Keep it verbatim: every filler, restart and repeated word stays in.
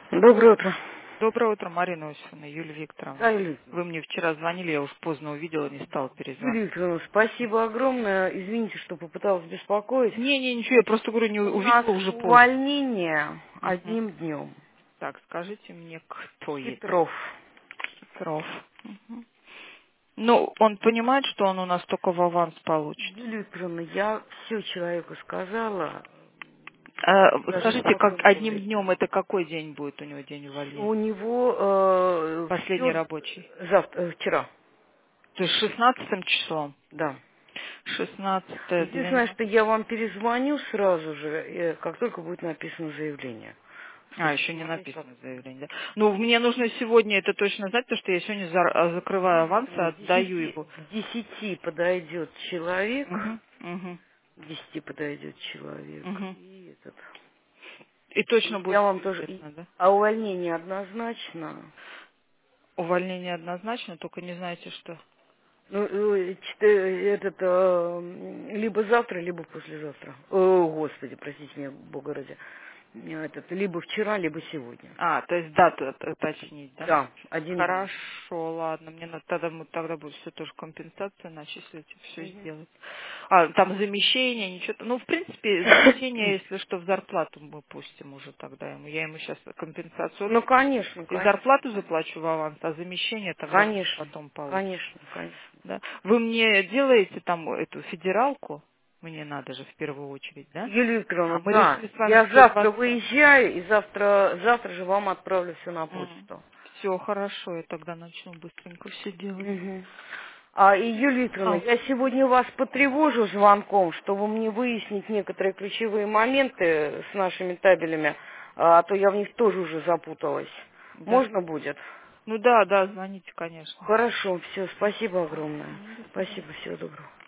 Доброе утро. Доброе утро, Марина Осиповна, Юлия Викторовна. Да, Юлия Викторовна. Вы мне вчера звонили, я уж поздно увидела, не стала перезвонить. Юлия Викторовна, спасибо огромное. Извините, что попыталась беспокоить. Не, не, ничего, я Значит, просто говорю, не у нас увидела уже поздно. увольнение Мгм. одним днем. Так, скажите мне, кто есть? Хитров. Петров. Мгм. Ну, он понимает, что он у нас только в аванс получит. Юлия Викторовна, я все человеку сказала, А, даже скажите, как попробовала. одним днем это какой день будет у него день У увольнения? него э, Последний все рабочий. завтра, э, вчера, То есть шестнадцатым числом. да. Шестнадцатое Единственное, двенадцатое. что я вам перезвоню сразу же, э, как только будет написано заявление. А, Чтобы еще не посмотреть, как. написано заявление, да? Ну, мне нужно сегодня это точно знать, потому что я сегодня за- а, закрываю аванс и К отдаю десяти, его. к десяти подойдет человек, Угу, угу, к десяти подойдет человек, угу. и этот. И И точно будет я вам все тоже. И- известно, да? а увольнение однозначно. Увольнение однозначно, только не знаете что. Ну, э, чте- этот, э, м, либо завтра, либо послезавтра. О, Господи, простите меня, Бога ради. Этот, либо вчера, либо сегодня. А, то есть дату это уточнить, да? Да, один день. Хорошо, ладно, мне надо тогда, мы- тогда будет все тоже компенсация начислить и все Мгм. сделать. А, там замещение, ничего. Ну, в принципе, замещение, если что, в зарплату мы пустим уже тогда ему. Я ему сейчас компенсацию Ну, конечно, и конечно, зарплату конечно. заплачу в аванс, а замещение тогда он уже Конечно, потом получит. конечно, конечно. Да? Вы мне делаете там эту федералку? Мне надо же в первую очередь, да? Юлия А Викторовна, мы да, решили с вами я до завтра двадцатого. выезжаю, и завтра, завтра же вам отправлю все на почту. Все, хорошо, я тогда начну быстренько все делать. Мгм. А, и, Юлия Викторовна, А, я сегодня вас потревожу звонком, чтобы мне выяснить некоторые ключевые моменты с нашими табелями, а то я в них тоже уже запуталась. да. Можно будет? Ну да, да, звоните, конечно. Хорошо, все, спасибо огромное. Мгм, до свидания. Спасибо, всего доброго.